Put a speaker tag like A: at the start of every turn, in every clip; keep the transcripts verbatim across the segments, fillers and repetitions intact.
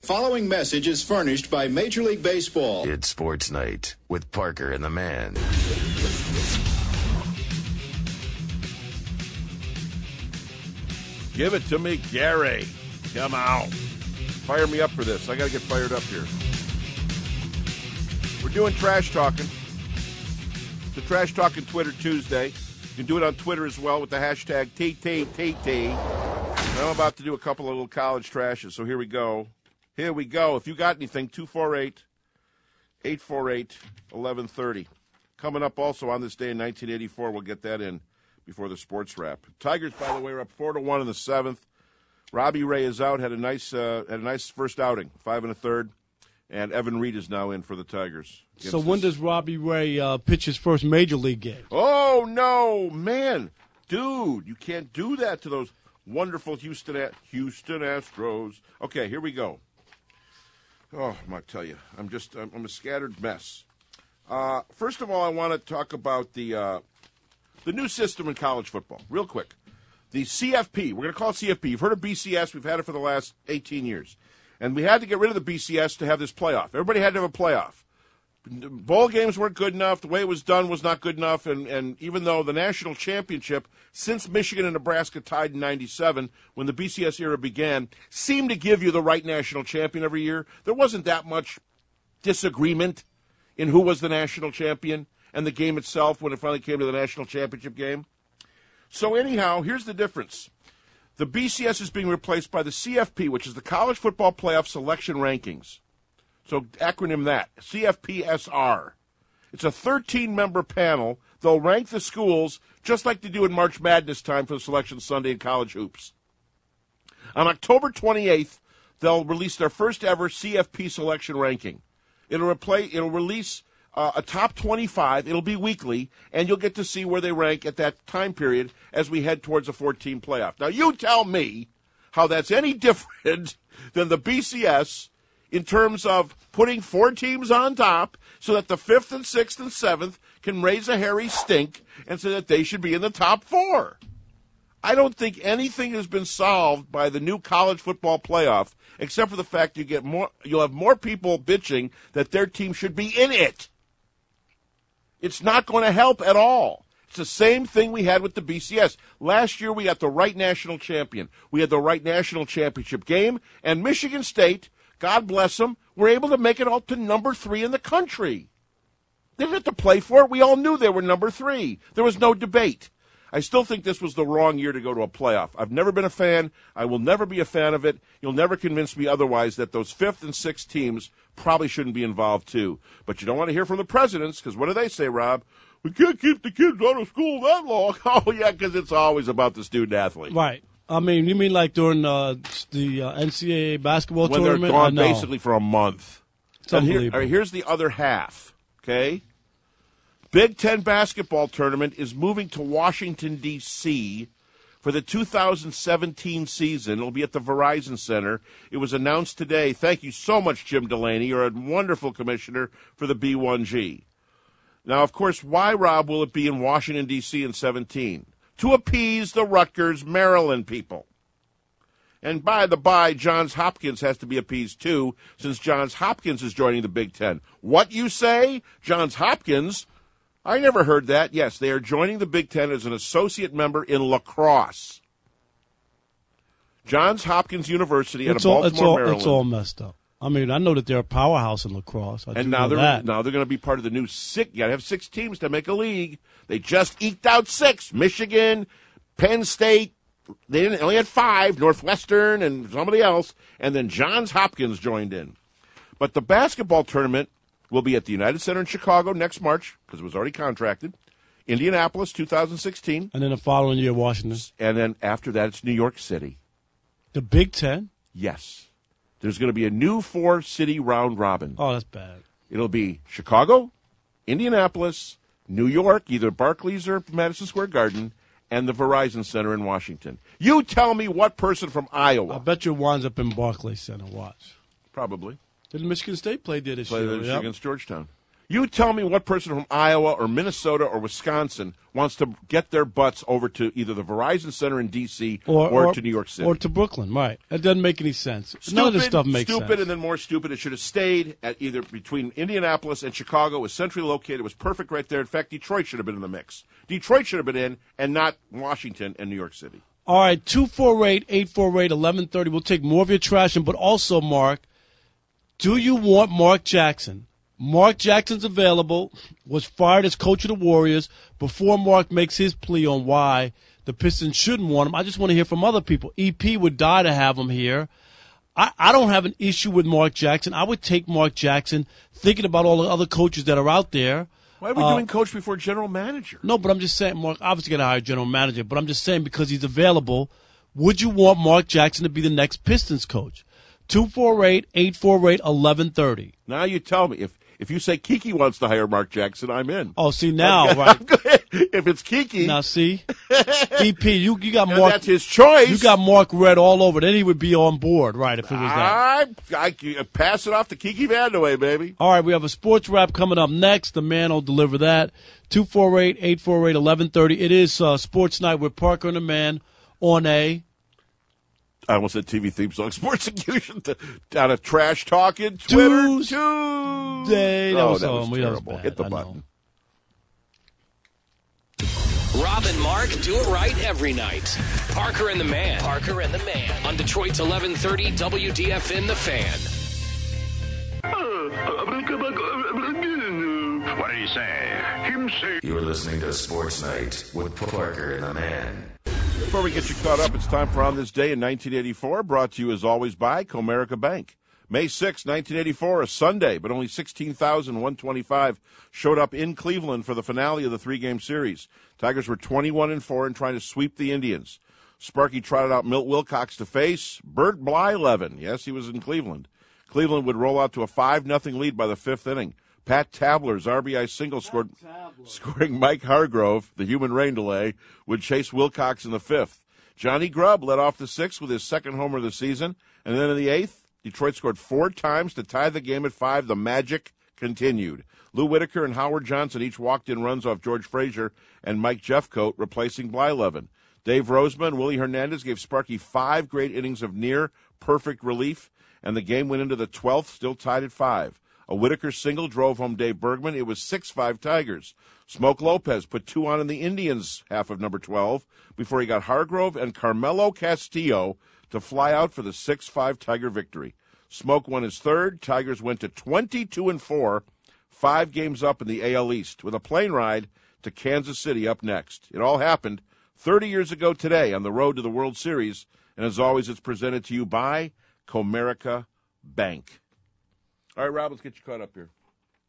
A: Following message is furnished by Major League Baseball.
B: It's Sports Night with Parker and the Man.
C: Give it to me, Gary. Come on. Fire me up for this. I got to get fired up here. We're doing trash talking. The Trash Talking Twitter Tuesday. You can do it on Twitter as well with the hashtag T T T T. I'm about to do a couple of little college trashes, so here we go. Here we go. If you got anything, two four eight, eight four eight, eleven thirty. Coming up also on this day in nineteen eighty-four, we'll get that in before the sports wrap. Tigers, by the way, are up four to one in the seventh. Robbie Ray is out, had a nice uh, had a nice first outing, five and a third. And Evan Reed is now in for the Tigers.
D: So when this. does Robbie Ray uh, pitch his first major league game?
C: Oh, no, man. Dude, you can't do that to those wonderful Houston Houston Astros. Okay, here we go. Oh, I'm going to tell you, I'm just, I'm, I'm a scattered mess. Uh, first of all, I want to talk about the uh, the new system in college football, real quick. The C F P, we're going to call it C F P. You've heard of B C S. We've had it for the last eighteen years. And we had to get rid of the B C S to have this playoff. Everybody had to have a playoff. Bowl games weren't good enough. The way it was done was not good enough. And, and even though the national championship, since Michigan and Nebraska tied in ninety-seven, when the B C S era began, seemed to give you the right national champion every year, there wasn't that much disagreement in who was the national champion and the game itself when it finally came to the national championship game. So anyhow, here's the difference. The B C S is being replaced by the C F P, which is the College Football Playoff Selection Rankings. So acronym that, C F P S R. It's a thirteen-member panel. They'll rank the schools just like they do in March Madness time for the Selection Sunday in college hoops. On October twenty-eighth, they'll release their first ever C F P selection ranking. It'll, replay, it'll release uh, a top twenty-five. It'll be weekly, and you'll get to see where they rank at that time period as we head towards a fourteen playoff. Now, you tell me how that's any different than the B C S in terms of putting four teams on top so that the fifth and sixth and seventh can raise a hairy stink and so that they should be in the top four. I don't think anything has been solved by the new college football playoff except for the fact you get more, you'll have more people bitching that their team should be in it. It's not going to help at all. It's the same thing we had with the B C S. Last year we got the right national champion. We had the right national championship game, and Michigan State, God bless them, were able to make it all to number three in the country. They didn't have to play for it. We all knew they were number three. There was no debate. I still think this was the wrong year to go to a playoff. I've never been a fan. I will never be a fan of it. You'll never convince me otherwise that those fifth and sixth teams probably shouldn't be involved too. But you don't want to hear from the presidents because what do they say, Rob? We can't keep the kids out of school that long. Oh, yeah, because it's always about the student-athlete.
D: Right. I mean, you mean like during uh, the uh, N C double A basketball
C: when
D: tournament?
C: When they're gone basically for a month.
D: It's unbelievable.
C: Here, here's the other half, okay? Big Ten basketball tournament is moving to Washington, D C for the two thousand seventeen season. It'll be at the Verizon Center. It was announced today. Thank you so much, Jim Delaney. You're a wonderful commissioner for the B one G. Now, of course, why, Rob, will it be in Washington, D C in seventeen? To appease the Rutgers, Maryland people. And by the by, Johns Hopkins has to be appeased too, since Johns Hopkins is joining the Big Ten. What you say? Johns Hopkins? I never heard that. Yes, they are joining the Big Ten as an associate member in lacrosse. Johns Hopkins University out of Baltimore,
D: it's all,
C: Maryland.
D: It's all messed up. I mean, I know that they're a powerhouse in lacrosse. I
C: and now they're
D: that.
C: now they're going to be part of the new six. You got to have six teams to make a league. They just eked out six: Michigan, Penn State. They didn't, only had five: Northwestern and somebody else, and then Johns Hopkins joined in. But the basketball tournament will be at the United Center in Chicago next March because it was already contracted. Indianapolis, two thousand sixteen,
D: and then the following year, Washington,
C: and then after that, it's New York City.
D: The Big Ten.
C: Yes. There's going to be a new four-city round robin.
D: Oh, that's bad.
C: It'll be Chicago, Indianapolis, New York, either Barclays or Madison Square Garden, and the Verizon Center in Washington. You tell me what person from Iowa.
D: I bet you it winds up in Barclays Center. Watch.
C: Probably.
D: Did Michigan State play there this
C: play
D: year?
C: Play
D: yep.
C: against Georgetown. You tell me what person from Iowa or Minnesota or Wisconsin wants to get their butts over to either the Verizon Center in D C or, or, or to New York City.
D: Or to Brooklyn, right. It doesn't make any sense.
C: Stupid,
D: None of this stuff makes
C: stupid,
D: sense.
C: and then more stupid. It should have stayed at either between Indianapolis and Chicago. It was centrally located. It was perfect right there. In fact, Detroit should have been in the mix. Detroit should have been in, and not Washington and New York City.
D: All right, two four eight, eight four eight, eleven thirty. We'll take more of your trash, but also, Mark, do you want Mark Jackson? Mark Jackson's available, was fired as coach of the Warriors. Before Mark makes his plea on why the Pistons shouldn't want him, I just want to hear from other people. E P would die to have him here. I, I don't have an issue with Mark Jackson. I would take Mark Jackson, thinking about all the other coaches that are out there.
C: Why are we
D: uh,
C: doing coach before general manager?
D: No, but I'm just saying, Mark, obviously got to hire a general manager, but I'm just saying because he's available, would you want Mark Jackson to be the next Pistons coach? two four eight, eight four eight, eleven thirty.
C: Now you tell me. If if you say Kiki wants to hire Mark Jackson, I'm in.
D: Oh, see, now,
C: I'm
D: right.
C: If it's Kiki.
D: Now, see. E P, you, you got
C: and
D: Mark.
C: that's his choice.
D: You got Mark Red all over. Then he would be on board, right, if it was that.
C: I, I, I pass it off to Kiki Vandeweghe, baby.
D: All right, we have a sports wrap coming up next. The man will deliver that. two four eight, eight four eight, eleven thirty. It is uh, Sports Night with Parker and the Man on a...
C: I almost said T V theme song. Sports Execution down a trash talking Twitter
D: Tuesday.
C: Tuesday.
D: That
C: oh,
D: was,
C: that was
D: um,
C: terrible.
D: That was bad.
C: Hit the
D: I
C: button.
D: know.
E: Rob and Mark do it right every night. Parker and the Man. Parker and the Man. On Detroit's eleven thirty W D F N The Fan.
F: What did he say? Him say.
B: You're listening to Sports Night with Parker and the Man.
C: Before we get you caught up, it's time for On This Day in nineteen eighty-four, brought to you as always by Comerica Bank. May sixth, nineteen eighty-four, a Sunday, but only sixteen thousand one hundred twenty-five showed up in Cleveland for the finale of the three-game series. Tigers were twenty-one and four and trying to sweep the Indians. Sparky trotted out Milt Wilcox to face Bert Blyleven. Yes, he was in Cleveland. Cleveland would roll out to a five nothing lead by the fifth inning. Pat Tabler's R B I single scored, scoring Mike Hargrove, the human rain delay, would chase Wilcox in the fifth. Johnny Grubb led off the sixth with his second homer of the season, and then in the eighth, Detroit scored four times to tie the game at five. The magic continued. Lou Whitaker and Howard Johnson each walked in runs off George Frazier and Mike Jeffcoat, replacing Blyleven. Dave Roseman and Willie Hernandez gave Sparky five great innings of near-perfect relief, and the game went into the twelfth, still tied at five. A Whitaker single drove home Dave Bergman. It was six five Tigers. Smoke Lopez put two on in the Indians' half of number twelve before he got Hargrove and Carmelo Castillo to fly out for the six five Tiger victory. Smoke won his third. Tigers went to twenty-two and four, five games up in the A L East, with a plane ride to Kansas City up next. It all happened thirty years ago today on the road to the World Series, and as always, it's presented to you by Comerica Bank. All right, Rob, let's get you caught up here.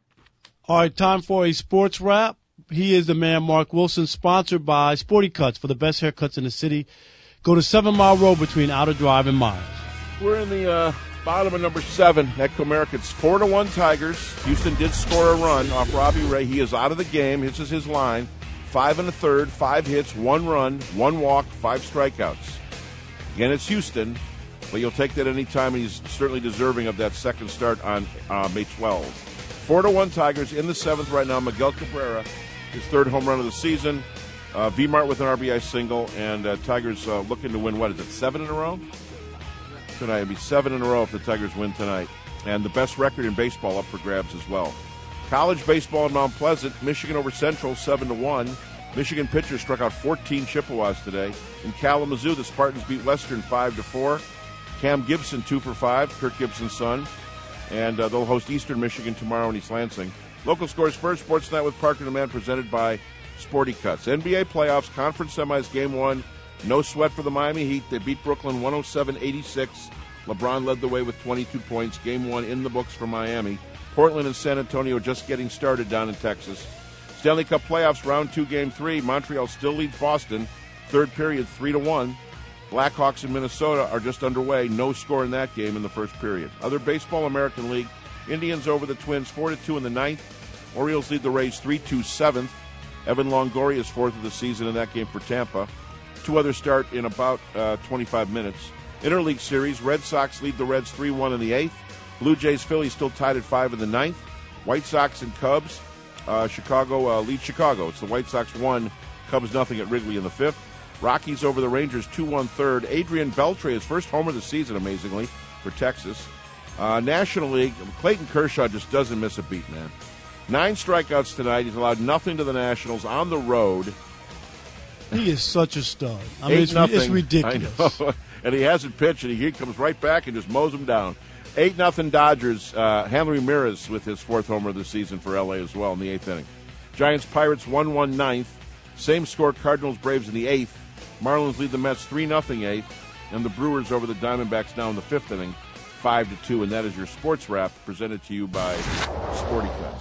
D: All right, time for a sports wrap. He is the man, Mark Wilson, sponsored by Sporty Cuts for the best haircuts in the city. Go to Seven Mile Road between Outer Drive and Myers.
C: We're in the uh, bottom of number seven at Comerica. It's four to one Tigers. Houston did score a run off Robbie Ray. He is out of the game. This is his line. Five and a third, five hits, one run, one walk, five strikeouts. Again, it's Houston, but you'll take that any time, and he's certainly deserving of that second start on uh, May twelfth. Four to one Tigers in the seventh right now. Miguel Cabrera, his third home run of the season. Uh, V-Mart with an R B I single, and uh, Tigers uh, looking to win, what is it, seven in a row? Tonight, it'll be seven in a row if the Tigers win tonight. And the best record in baseball up for grabs as well. College baseball in Mount Pleasant, Michigan over Central, seven to one. Michigan pitchers struck out fourteen Chippewas today. In Kalamazoo, the Spartans beat Western five to four. Cam Gibson, two for five, Kirk Gibson's son. And uh, they'll host Eastern Michigan tomorrow in East Lansing. Local scores first, Sports Night with Parker and the Man, presented by Sporty Cuts. N B A playoffs, conference semis, game one. No sweat for the Miami Heat. They beat Brooklyn one oh seven eighty-six. LeBron led the way with twenty-two points. Game one in the books for Miami. Portland and San Antonio just getting started down in Texas. Stanley Cup playoffs, round two, game three. Montreal still leads Boston. Third period, three to one. Blackhawks in Minnesota are just underway. No score in that game in the first period. Other baseball, American League. Indians over the Twins, four to two in the ninth. Orioles lead the Rays three two seventh. Evan Longoria is fourth of the season in that game for Tampa. Two others start in about uh, twenty-five minutes. Interleague series, Red Sox lead the Reds three one in the eighth. Blue Jays, Phillies still tied at five in the ninth. White Sox and Cubs. Uh, Chicago uh, leads Chicago. It's the White Sox one, Cubs nothing at Wrigley in the fifth. Rockies over the Rangers two one third. Adrian Beltre, his first homer of the season, amazingly, for Texas. Uh, National League, Clayton Kershaw just doesn't miss a beat, man. Nine strikeouts tonight. He's allowed nothing to the Nationals on the road.
D: He is such a stud. I mean,
C: Eight
D: it's,
C: nothing.
D: it's ridiculous.
C: I know. And he hasn't pitched, and he comes right back and just mows him down. Eight nothing Dodgers. Uh, Hanley Ramirez with his fourth homer of the season for L A as well in the eighth inning. Giants Pirates one one ninth. Same score Cardinals Braves in the eighth. Marlins lead the Mets three nothing eighth, and the Brewers over the Diamondbacks now in the fifth inning, five to two, and that is your sports wrap presented to you by Sporty Cuts.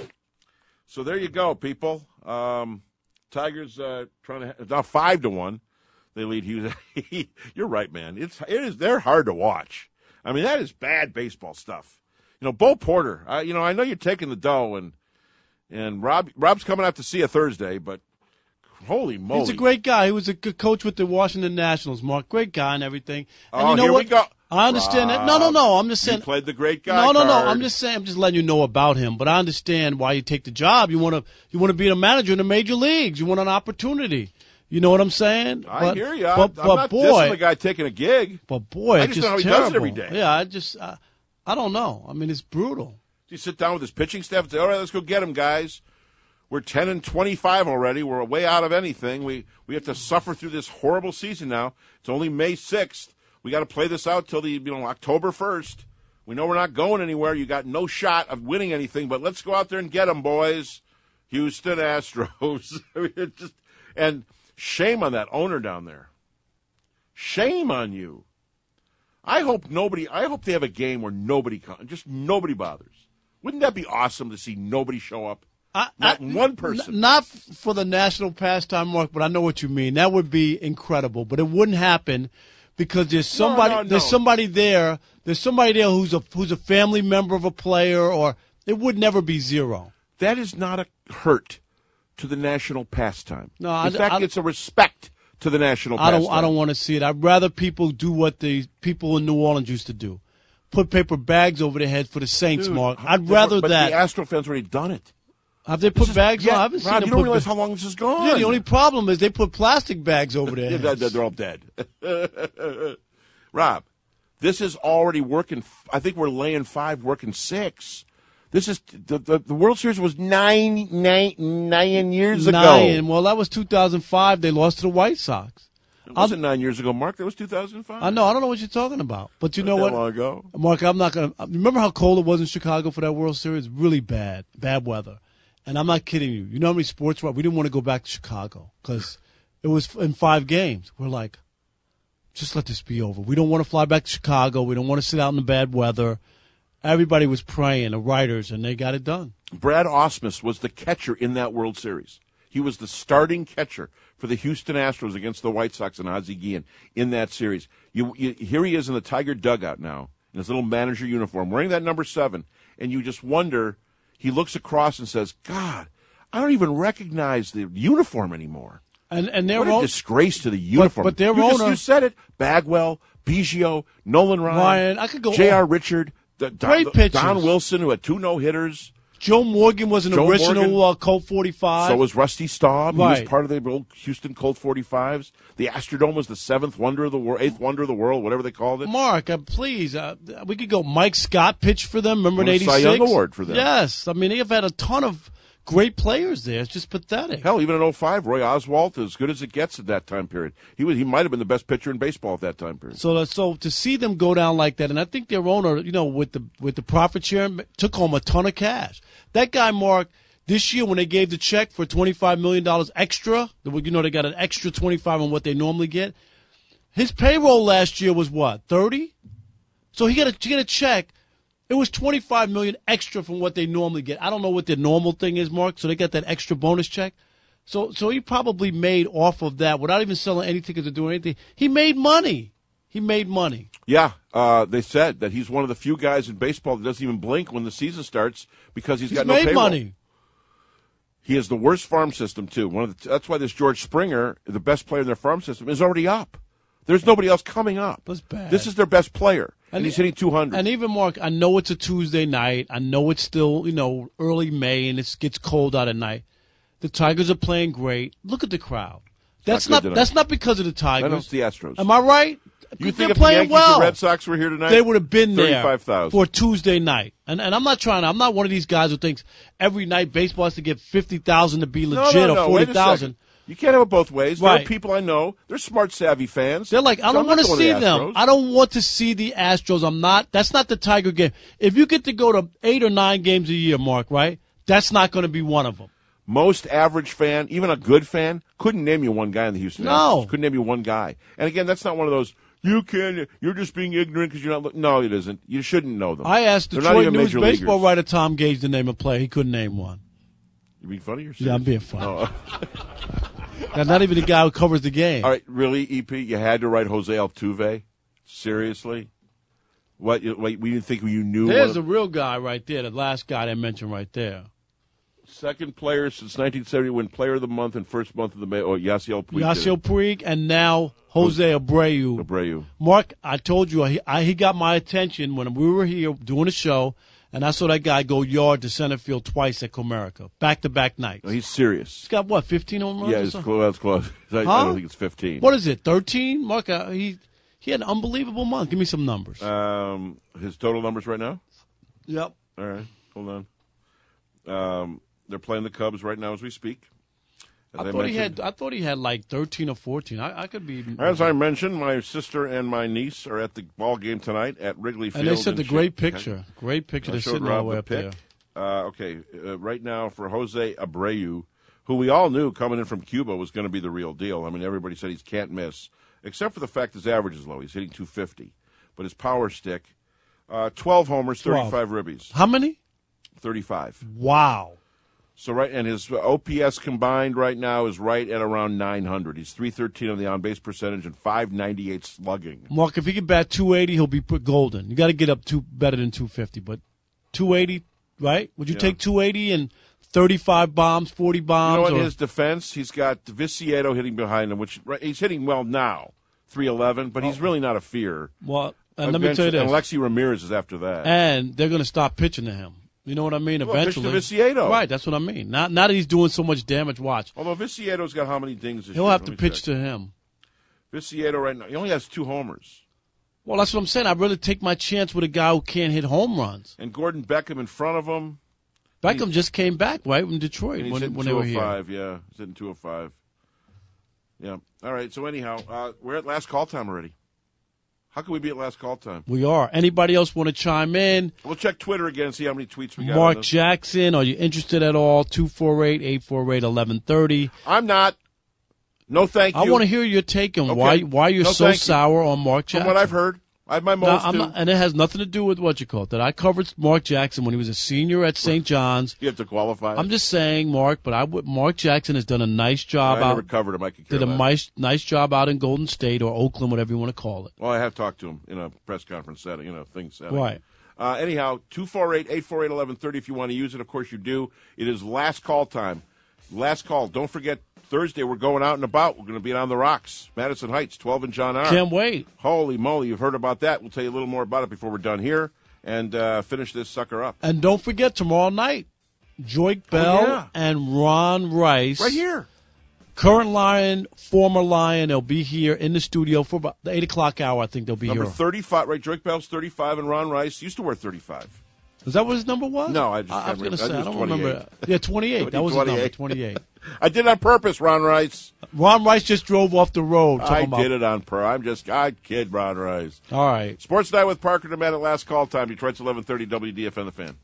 C: So there you go, people. Um, Tigers uh, trying to now five to one. They lead Hughes. You're right, man. It's it is they're hard to watch. I mean, that is bad baseball stuff. You know, Bo Porter. I, you know, I know you're taking the dough, and and Rob Rob's coming out to see you Thursday, but holy moly,
D: he's a great guy. He was a good coach with the Washington Nationals, Mark. Great guy and everything. And
C: oh,
D: you know
C: here
D: what?
C: we go.
D: I understand
C: Rob,
D: that. No, no, no. I'm just saying.
C: You played the great guy.
D: No, no, no.
C: card.
D: I'm just saying. I'm just letting you know about him. But I understand why you take the job. You want to. You want to be a manager in the major leagues. You want an opportunity. You know what I'm saying?
C: I
D: but,
C: hear you.
D: But,
C: I'm
D: but
C: not
D: boy,
C: dissing the guy taking a gig.
D: But boy,
C: I
D: it's
C: just
D: just
C: know how he
D: terrible.
C: does it every day.
D: Yeah, I just. I, I don't know. I mean, it's brutal.
C: You sit down with his pitching staff and say, all right, let's go get him, guys. We're ten and twenty-five already. We're way out of anything. We we have to suffer through this horrible season now. It's only May sixth. We got to play this out till the you know October first. We know we're not going anywhere. You got no shot of winning anything, but let's go out there and get them, boys. Houston Astros. I mean, it just and shame on that owner down there. Shame on you. I hope nobody. I hope they have a game where nobody comes. Just nobody bothers. Wouldn't that be awesome to see nobody show up?
D: I,
C: Not
D: I,
C: one person.
D: N- not for the national pastime, Mark, but I know what you mean. That would be incredible, but it wouldn't happen because there's somebody.
C: No, no, no.
D: There's somebody there. There's somebody there who's a who's a family member of a player, or it would never be zero.
C: That is not a hurt to the national pastime.
D: No, I-
C: in fact,
D: I-
C: it's a respect to the national
D: I
C: pastime.
D: don't. I don't want to see it. I'd rather people do what the people in New Orleans used to do: put paper bags over their heads for the Saints,
C: Dude,
D: Mark. I'd rather
C: but
D: that.
C: the Astro fans already done it.
D: Have they put
C: This is-
D: bags
C: yeah,
D: on? I haven't
C: Rob,
D: seen them
C: you don't
D: put
C: realize
D: ba-
C: how long this is gone.
D: Yeah, the only problem is they put plastic bags over their
C: Yeah,
D: heads.
C: they're, they're all dead. Rob, this is already working. I think we're laying five, working six. This is the the, the World Series was nine, nine, nine years ago.
D: Nine. Well, that was two thousand five. They lost to the White Sox.
C: It wasn't nine years ago, Mark. That was two thousand five.
D: I know. I don't know what you're talking about. But you know
C: Not
D: what?
C: that long ago.
D: Mark, I'm not going to. Remember how cold it was in Chicago for that World Series? Really bad. Bad weather. And I'm not kidding you. You know how many sports were? We didn't want to go back to Chicago because it was in five games. We're like, just let this be over. We don't want to fly back to Chicago. We don't want to sit out in the bad weather. Everybody was praying, the writers, and they got it done.
C: Brad Ausmus was the catcher in that World Series. He was the starting catcher for the Houston Astros against the White Sox and Ozzie Guillen in that series. You, you, here he is in the Tiger dugout now in his little manager uniform, wearing that number seven, and you just wonder. He looks across and says, God, I don't even recognize the uniform anymore.
D: And and their
C: What a
D: own,
C: disgrace to the uniform.
D: but their
C: you, just,
D: owner-
C: you said it. Bagwell, Biggio, Nolan Ryan,
D: Ryan, I could go
C: J R.
D: on.
C: Richard, the, Don,
D: Great pitchers.
C: Don Wilson, who had two no-hitters.
D: Joe Morgan was an
C: Joe
D: original
C: Morgan.
D: uh, Colt forty-five.
C: So was Rusty Staub. He
D: Right.
C: was part of the old Houston Colt forty-fives. The Astrodome was the seventh wonder of the world, eighth wonder of the world, whatever they called it.
D: Mark, uh, please, uh, we could go. Mike Scott pitched for them. Remember in
C: Won a
D: eighty-six?
C: Cy Young Award for them.
D: Yes. I mean, they have had a ton of great players there. It's just pathetic.
C: Hell, even in oh five, Roy Oswalt, as good as it gets at that time period. He was, he might have been the best pitcher in baseball at that time period.
D: So, so to see them go down like that, and I think their owner, you know, with the with the profit share, took home a ton of cash. That guy, Mark, this year when they gave the check for twenty-five million dollars extra, you know, they got an extra twenty-five on what they normally get. His payroll last year was what, thirty? So he got a, he got a check. It was twenty-five million dollars extra from what they normally get. I don't know what their normal thing is, Mark, so they got that extra bonus check. So so he probably made off of that without even selling any tickets or doing anything. He made money. He made money.
C: Yeah, uh, they said that he's one of the few guys in baseball that doesn't even blink when the season starts because he's,
D: He's
C: got no
D: made
C: payroll.
D: money.
C: He has the worst farm system, too. One of the, that's why this George Springer, the best player in their farm system, is already up. There's nobody else coming up.
D: That's bad.
C: This is their best player. and he's hitting two hundred.
D: And even, Mark, I know it's a Tuesday night. I know it's still, you know, early May and it gets cold out at night. The Tigers are playing great. Look at the crowd. That's
C: not
D: not,
C: good
D: that's
C: tonight.
D: not because of the Tigers.
C: I know it's the Astros.
D: Am I right?
C: You
D: They're
C: think if
D: playing
C: the Yankees
D: well.
C: and Red Sox were here tonight,
D: they would have been there
C: thirty-five thousand
D: for a Tuesday night. And and I'm not trying to, I'm not one of these guys who thinks every night baseball has to get fifty thousand to be legit
C: no, no, no.
D: or forty thousand.
C: You can't have it both ways. There
D: Right.
C: are people I know. They're smart, savvy fans.
D: They're like, I
C: So
D: don't
C: I'm
D: want
C: not
D: to
C: going
D: see
C: the
D: them.
C: Astros.
D: I don't want to see the Astros. I'm not. That's not the Tiger game. If you get to go to eight or nine games a year, Mark, right? That's not going to be one of them.
C: Most average fan, even a good fan, couldn't name you one guy in the Houston
D: No.
C: Astros. Couldn't name you one guy. And again, that's not one of those, you can, you're just being ignorant because you're not looking. No, it isn't. You shouldn't know them.
D: I asked
C: They're not
D: Detroit
C: even
D: News
C: major
D: baseball
C: leaguers.
D: writer Tom Gage to name a player. He couldn't name one.
C: You being funny or serious?
D: Yeah, I'm being funny.
C: Oh.
D: That's not even the guy who covers the game.
C: All right, really, E P? You had to write Jose Altuve? Seriously? What? You, wait, we didn't think you knew.
D: There's
C: one
D: the
C: of,
D: real guy right there, the last guy I mentioned right there.
C: second player since nineteen seventy win Player of the Month and first month of the May. Oh, Yasiel Puig.
D: Yasiel Puig and now Jose Abreu.
C: Abreu.
D: Mark, I told you, he, I, he got my attention when we were here doing a show, and I saw that guy go yard to center field twice at Comerica, back-to-back nights.
C: No, he's serious.
D: He's got, what, fifteen home runs
C: Yeah,
D: or
C: it's
D: something?
C: close. That's close. I, I
D: Huh?
C: don't think it's fifteen.
D: What is it, thirteen? Mark, uh, he he had an unbelievable month. Give me some numbers.
C: Um, his total numbers right now?
D: yep.
C: All right, hold on. Um, they're playing the Cubs right now as we speak. As
D: I thought he had. I thought he had like thirteen or fourteen. I, I could be.
C: As I mentioned, my sister and my niece are at the ball game tonight at Wrigley Field.
D: and they sent
C: in
D: the great
C: Chi-
D: picture. Great picture.
C: I
D: They're
C: showed
D: sitting all
C: Rob
D: the way
C: the
D: up there.
C: pic. Uh, okay, uh, right now for Jose Abreu, who we all knew coming in from Cuba was going to be the real deal. I mean, everybody said he can't miss, except for the fact his average is low. He's hitting two fifty, but his power stick, uh, twelve homers,
D: twelve.
C: thirty-five ribbies,
D: How many?
C: thirty-five.
D: Wow.
C: So right, and his O P S combined right now is right at around nine hundred. He's three thirteen on the on base percentage and five ninety-eight slugging.
D: Mark, if he can bat two eighty, he'll be put golden. You got to get up to better than two fifty, but two eighty, right? Would you
C: Yeah.
D: take two eighty and thirty-five bombs, forty
C: You
D: bombs?
C: know, in
D: or-
C: his defense, he's got Viciedo hitting behind him, which right, he's hitting well now, three eleven, but he's really not a fear.
D: well, and let me tell you
C: Eventually-
D: this.
C: and Alexi Ramirez is after that.
D: And they're going to stop pitching to him. You know what I mean?
C: Well, pitch to
D: Eventually.
C: Viciedo.
D: Right, that's what I mean. Not, not that he's doing so much damage. Watch.
C: Although Viciedo's got how many dings this
D: He'll
C: year?
D: have
C: Let
D: to
C: me
D: pitch
C: check.
D: to him.
C: Viciedo right now, he only has two homers.
D: Well, that's what I'm saying. I'd rather take my chance with a guy who can't hit home runs.
C: And Gordon Beckham in front of him.
D: Beckham just came back, right, from Detroit
C: And he's
D: when,
C: hitting
D: when they were
C: two oh
D: here.
C: five, yeah. He's hitting two oh five. Yeah. All right, so anyhow, uh, we're at last call time already. How can we be at last call time?
D: We are. Anybody else want to chime in?
C: We'll check Twitter again and see how many tweets we got. on
D: Mark
C: this.
D: Jackson, are you interested at all? two four eight, eight four eight, eleven thirty.
C: I'm not. No, thank you.
D: I want to hear your take on
C: Okay.
D: why why you're
C: No,
D: so
C: thank you.
D: sour on Mark
C: From
D: Jackson.
C: what I've heard, I have my
D: Now,
C: moles
D: I'm
C: too.
D: not- and it has nothing to do with what you call it. That I covered Mark Jackson when he was a senior at Saint John's.
C: You have to qualify.
D: I'm just saying, Mark, but I would, Mark Jackson has done a nice job
C: I never
D: out.
C: covered him. I could care
D: Did a
C: less.
D: nice nice job out in Golden State or Oakland, whatever you want to call it.
C: Well, I have talked to him in a press conference setting, you know, thing setting.
D: Right.
C: Uh, anyhow, two four eight, eight four eight, eleven thirty if you want to use it. Of course you do. It is last call time. Last call. Don't forget, Thursday we're going out and about. We're going to be on the Rocks, Madison Heights, twelve and John R.
D: Can't wait.
C: Holy moly, you've heard about that. We'll tell you a little more about it before we're done here and uh, finish this sucker up.
D: And don't forget tomorrow night, Joik Bell
C: Oh, yeah.
D: and Ron Rice.
C: Right here.
D: Current Lion, former Lion. They'll be here in the studio for about the eight o'clock hour. I think they'll be
C: Number
D: here.
C: thirty-five, right? Drake Bell's thirty-five and Ron Rice used to wear thirty-five.
D: Is that what his number was?
C: No, I just
D: I, I was
C: can't
D: going to
C: remember.
D: say,
C: I
D: I
C: think
D: don't
C: it was
D: remember. Yeah, twenty-eight. That was his number,
C: twenty-eight.
D: twenty-eight.
C: I did it on purpose, Ron Rice.
D: Ron Rice just drove off the road.
C: I
D: talking about-
C: did it on purpose. I'm just, I kid Ron Rice.
D: All right.
C: Sports Night with Parker and Matt at last call time. Detroit's eleven thirty W D F N The Fan.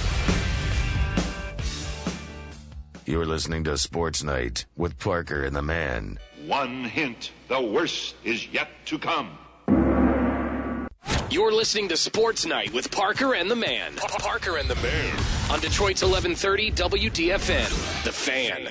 B: You're listening to Sports Night with Parker and the Man.
F: One hint, the worst is yet to come.
E: You're listening to Sports Night with Parker and the Man. Parker and the Man. On Detroit's eleven thirty W D F N, The Fan.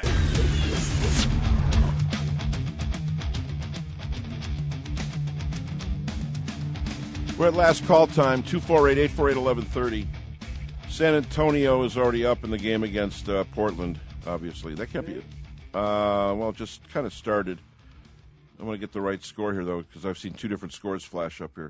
C: We're at last call time, two four eight, eight four eight, eleven thirty. San Antonio is already up in the game against uh, Portland, obviously. That can't be it. Uh, well, it just kind of started. I want to get the right score here, though, because I've seen two different scores flash up here.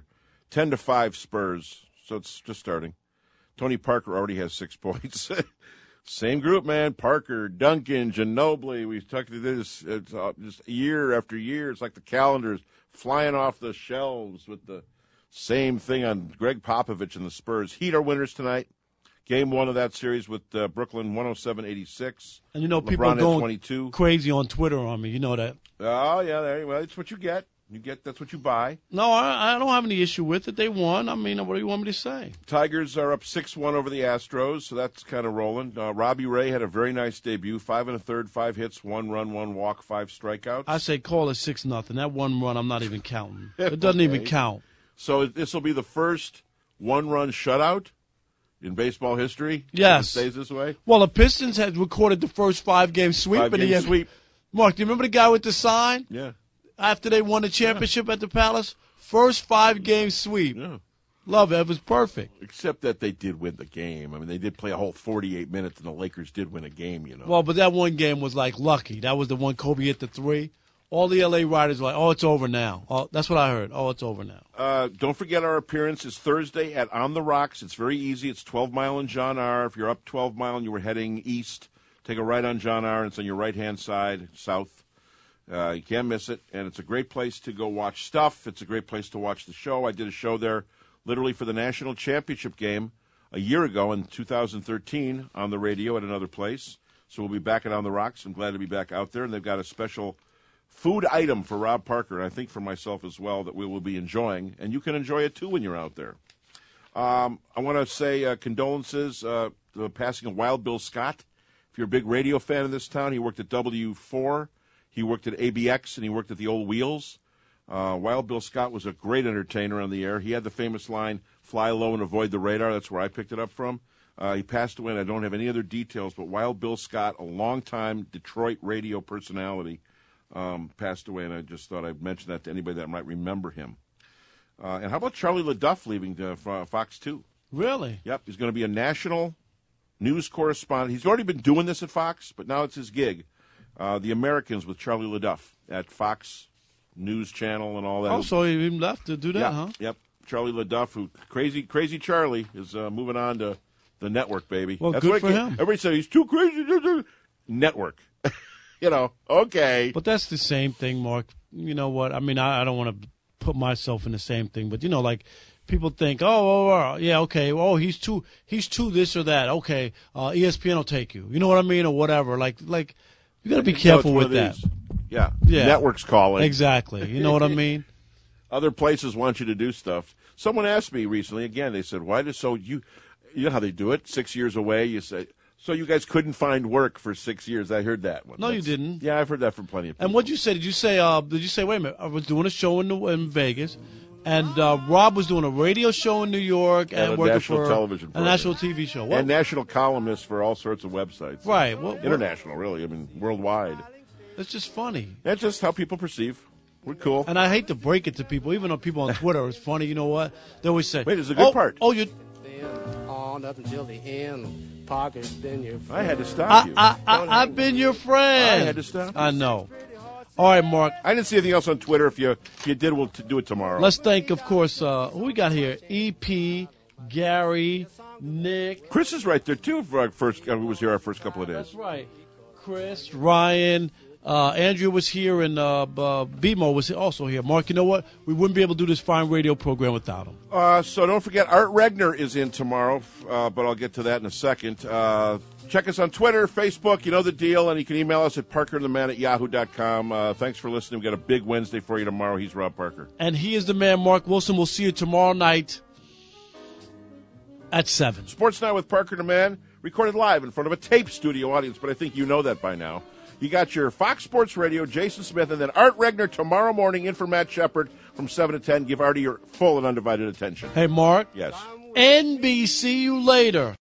C: ten to five Spurs, so it's just starting. Tony Parker already has six points. Same group, man. Parker, Duncan, Ginobili. We've talked to this it's, uh, just year after year. It's like the calendar's flying off the shelves with the same thing on Greg Popovich and the Spurs. Heat are winners tonight. Game one of that series with uh, Brooklyn, one oh seven eighty-six.
D: And, you know,
C: LeBron
D: people are going
C: twenty-two.
D: crazy on Twitter on me. You know that.
C: Oh, yeah. There, well, that's what you get. You get that's what you buy.
D: No, I, I don't have any issue with it. They won. I mean, what do you want me to say?
C: Tigers are up six one over the Astros, so that's kind of rolling. Uh, Robbie Ray had a very nice debut. Five and a third, five hits, one run, one walk, five strikeouts.
D: I say call it six nothing. That one run, I'm not even counting. It doesn't
C: Okay.
D: even count.
C: So this will be the first one-run shutout in baseball history.
D: Yes.
C: If it stays this way.
D: Well, the Pistons had recorded the first five-game sweep. and
C: Five-game
D: he had,
C: sweep.
D: Mark, do you remember the guy with the sign?
C: Yeah.
D: After they won the championship at the Palace? First five-game sweep.
C: Yeah.
D: Love it. It was perfect.
C: Except that they did win the game. I mean, they did play a whole forty-eight minutes, and the Lakers did win a game, you know.
D: Well, but that one game was like lucky. That was the one Kobe hit the three. All the L A riders were like, oh, it's over now. Oh, that's what I heard. Oh, it's over now.
C: Uh, don't forget our appearance is Thursday at On the Rocks. It's very easy. It's twelve Mile and John R. If you're up twelve Mile and you were heading east, take a right on John R. and it's on your right-hand side, south. Uh, you can't miss it, and it's a great place to go watch stuff. It's a great place to watch the show. I did a show there literally for the national championship game a year ago in two thousand thirteen on the radio at another place. So we'll be back at On the Rocks. I'm glad to be back out there, and they've got a special food item for Rob Parker, and I think for myself as well, that we will be enjoying, and you can enjoy it too when you're out there. Um, I want to say uh, condolences uh, to the passing of Wild Bill Scott. If you're a big radio fan in this town, he worked at W four. He worked at A B X, and he worked at the Old Wheels. Uh, Wild Bill Scott was a great entertainer on the air. He had the famous line, fly low and avoid the radar. That's where I picked it up from. Uh, he passed away, and I don't have any other details, but Wild Bill Scott, a longtime Detroit radio personality, um, passed away, and I just thought I'd mention that to anybody that might remember him. Uh, and how about Charlie LaDuff leaving to, uh, Fox two?
D: Really?
C: Yep, he's going to be a national news correspondent. He's already been doing this at Fox, but now it's his gig. Uh, the Americans with Charlie LaDuff at Fox News Channel and all that.
D: Oh, so he left to do that,
C: yeah,
D: huh?
C: Yep, Charlie LaDuff, who crazy, crazy Charlie, is uh, moving on to the network, baby.
D: Well,
C: That's
D: good
C: what
D: for
C: it-
D: him.
C: Everybody said he's too crazy. Network, you know. Okay,
D: But that's the same thing, Mark. You know what? I mean, I, I don't want to put myself in the same thing, but you know, like people think, oh, oh, oh yeah, okay, oh, he's too, he's too this or that. Okay, uh, E S P N will take you. You know what I mean, or whatever. Like, like you got to be
C: No, it's
D: careful
C: one
D: with
C: of
D: that.
C: these. Yeah,
D: Yeah.
C: network's calling.
D: Exactly. You know what I mean?
C: Other places want you to do stuff. Someone asked me recently. Again, they said, "Why does so you?" You know how they do it. Six years away, you say. So you guys couldn't find work for six years. I heard that one.
D: No, you
C: That's-
D: didn't.
C: Yeah, I've heard that from plenty of people.
D: And what'd you say? Did you say? Uh, did you say? Wait a minute. I was doing a show in the, in Vegas, and uh, Rob was doing a radio show in New York and,
C: And a
D: working
C: national
D: for
C: television
D: a
C: program.
D: national T V show. What?
C: And national columnist for all sorts of websites.
D: Right. What, what,
C: International, really. I mean, worldwide.
D: It's just funny.
C: That's just how people perceive. We're cool.
D: And I hate to break it to people, even though people on Twitter, it's funny. You know what? They always say,
C: Wait, there's a good
D: oh,
C: part.
D: Oh, you.
G: On up until the end. Parker's been your friend.
C: I had to stop
D: I,
C: you.
D: I, I, I've been your friend.
C: I had to stop.
D: I know. All right, Mark.
C: I didn't see anything else on Twitter. If you if you did, we'll t- do it tomorrow.
D: Let's thank, of course, uh, who we got here? E P, Gary, Nick.
C: Chris is right there too. For our first, uh, who was here our first couple of days.
D: That's right. Chris, Ryan, uh, Andrew was here, and uh, uh, B-Mo was also here. Mark, you know what? We wouldn't be able to do this fine radio program without him.
C: Uh, so don't forget, Art Regner is in tomorrow, uh, but I'll get to that in a second. Uh, check us on Twitter, Facebook, you know the deal, and you can email us at parkerandtheman at yahoo dot com. Uh, thanks for listening. We've got a big Wednesday for you tomorrow. He's Rob Parker.
D: And he is the man, Mark Wilson. We'll see you tomorrow night at seven.
C: Sports Night with Parker and the Man, recorded live in front of a tape studio audience, but I think you know that by now. You got your Fox Sports Radio, Jason Smith, and then Art Regner tomorrow morning in for Matt Shepard from seven to ten. Give Artie your full and undivided attention.
D: Hey, Mark.
C: Yes.
D: N B C you later.